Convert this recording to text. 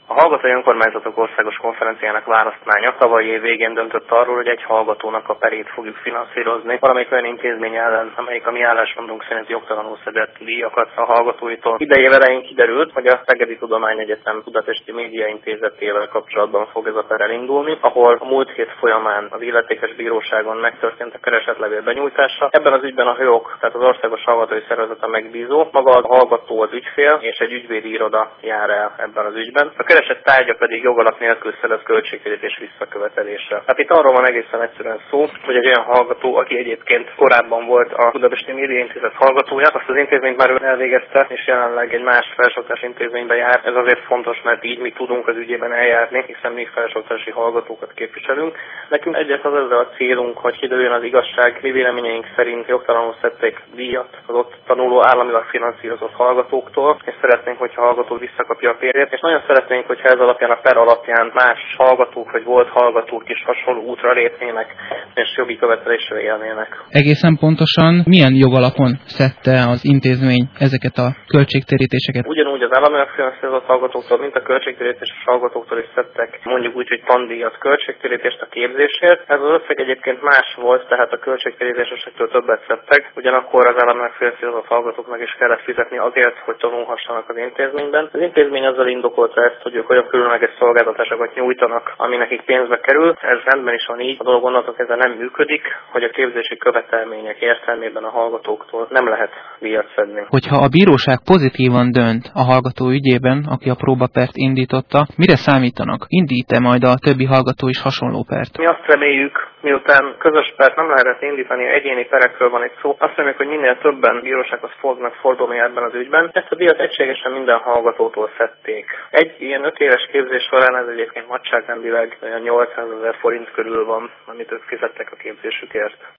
A Hallgatói Önkormányzatok Országos Konferenciának választmánya tavalyi év végén döntött arról, hogy egy hallgatónak a perét fogjuk finanszírozni valamelyik olyan intézmény ellen, amelyik a mi álláspontunk szerint jogtalanul szedett díjakat a hallgatóitól. Idei év elején kiderült, hogy a Szegedi Tudományegyetem Budapesti Média Intézetével kapcsolatban fog ez a per elindulni, ahol a múlt hét folyamán az illetékes bíróságon megtörtént a keresetlevél benyújtása. Ebben az ügyben a HÖOK, tehát az Országos Hallgatói Szervezet a megbízó, maga a hallgató az ügyfél, és egy ügyvédi iroda jár el ebben az ügyben. A kereset tárgya pedig jogalap nélkül szerez költségtérítés visszakövetelésre. Hát itt arról van egészen egyszerűen szó, hogy egy olyan hallgató, aki egyébként korábban volt a Budapesti Média Intézet hallgatója, azt az intézményt már ő elvégezte, és jelenleg egy más felsőoktatási intézménybe jár. Ez azért fontos, mert így mi tudunk az ügyében eljárni, hiszen mi felsőoktatási hallgatókat képviselünk. Nekünk egyáltalán az ezzel a célunk, hogy kiderüljön az igazság, mi véleményeink szerint jogtalanul szedték díjat az ott tanuló államilag finanszírozott hallgatóktól, és szeretnénk, hogyha a hallgató visszakapja a pénzét, és nagyon szeretnénk, hogyha ez alapján, a per alapján más hallgatók vagy volt hallgatók is hasonló útra lépnének, és jogi követelésre élnének. Egészen pontosan milyen jogalapon szedte az intézmény ezeket a költségtérítéseket? Ugyanúgy az államilag finanszírozott hallgatóktól, mint a költségtérítéses hallgatóktól is szedtek, mondjuk úgy, hogy tandíjat, költségtérítést a képzésért. Ez az összeg egyébként más volt, tehát a költségtérítésesektől többet szedtek, ugyanakkor az államilag finanszírozott hallgatóknak is kellett fizetni azért, hogy tanulhassanak az intézményben. Az intézmény azzal indokolta ezt, hogy ők olyan különleges szolgáltatásokat nyújtanak, ami nekik pénzbe kerül. Ez rendben is van így, a dolog onnantól kezdve nem működik, hogy a képzési követelmények értelmében a hallgatóktól nem lehet díjat szedni. Hogyha a bíróság pozitívan dönt a hallgató ügyében, aki a próbapert indította, mire számítanak? Indít-e majd a többi hallgató is hasonló pert? Mi azt reméljük, miután közös pert nem lehetett indítani, egyéni perekről van egy szó, azt reméljük, hogy minél többen bírósághoz fognak fordulni ebben az ügyben. Ezt a díjat egységesen minden hallgatótól szedték. Egy ilyen 5 éves képzés során ez egyébként nagyságrendileg olyan 800 000 forint körül van, amit ők fizettek a képzésükért.